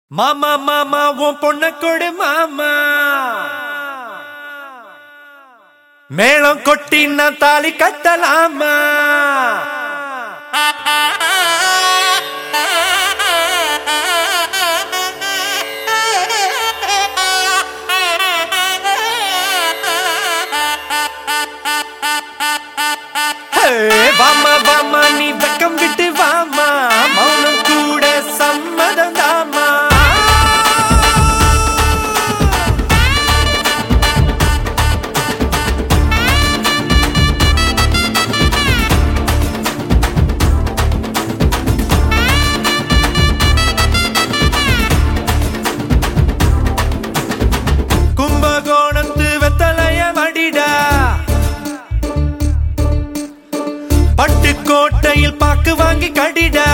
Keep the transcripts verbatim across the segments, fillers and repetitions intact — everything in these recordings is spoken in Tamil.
மாமா மாமா உன் பொண்ண கொடு மாமா, மேளம் கொட்டி நான் தாலி கட்டலாமா? வாமா வாமா நீ வெக்கம் விட்டு வாமா, மௌனம் கூட சம்மதம் தாமா. கும்பகோணத்து வெத்தலைய மடிடா, பட்டுக்கோட்டையில் பாக்கு வாங்கி கடிடா,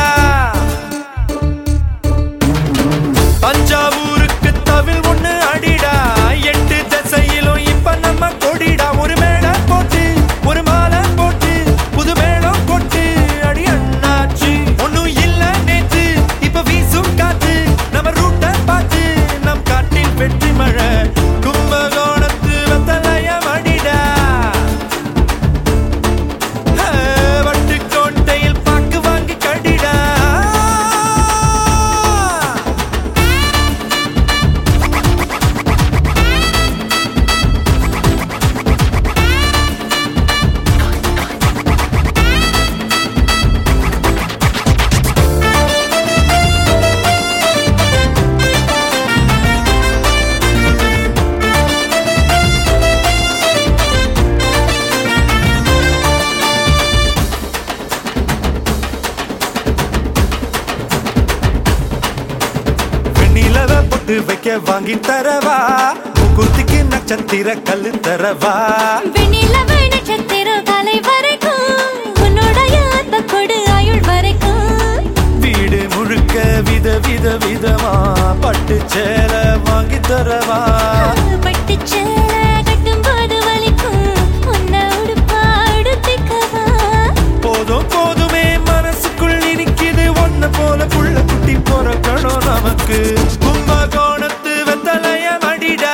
தஞ்சாவூருக்கு தவில் ஒண்ணு அடிடா, எட்டு திசையிலும் இப்ப நம்ம கொடிடா. ஒரு மேடை போட்டு ஒரு மாலை போட்டு புது மேளம் கொட்டு அடி அண்ணாச்சி. ஒன்னும் இல்ல நேத்து இப்ப வீசும் காத்து, நம்ம ரூட்ட பார்த்து நம் காட்டில் வெற்றி மழை. கும்பகோணத்து வெத்தலைய மடிடா, வைக்க வாங்கி தரவா, குத்திக்கு நட்சத்திர கல்லு தரவா. வெண்ணிலவு நட்சத்திர காலை வரைக்கும் உன்னுடைய அந்த கொடு ஆயுள் வரைக்கும். வீடு முழுக்க வித வித விதமா பட்டு சேல வாங்கி தரவா. பட்டு சேல கட்டும் போது வலிக்கும் உன்னை உடுப்பா உடுத்திக்கவா. போதும் போதுமே மனசுக்குள் நினைக்குது ஒன்ன போல புள்ள குட்டி பொறக்கணும் நமக்கு. கும்பகோணத்து வெத்தலைய மடிடா,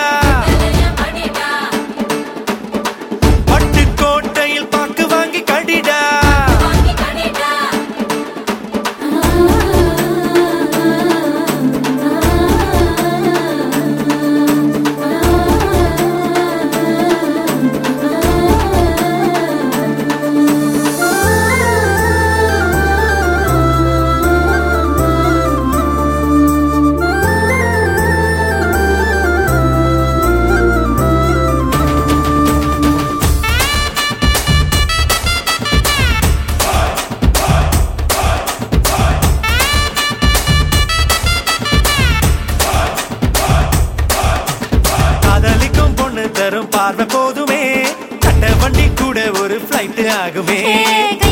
பட்டுக்கோட்டையில் பாக்கு வாங்கி கடிடா. தரும் பார்வை போதுமே, கட்ட வண்டி கூட ஒரு ஃப்ளைட் ஆகுமே.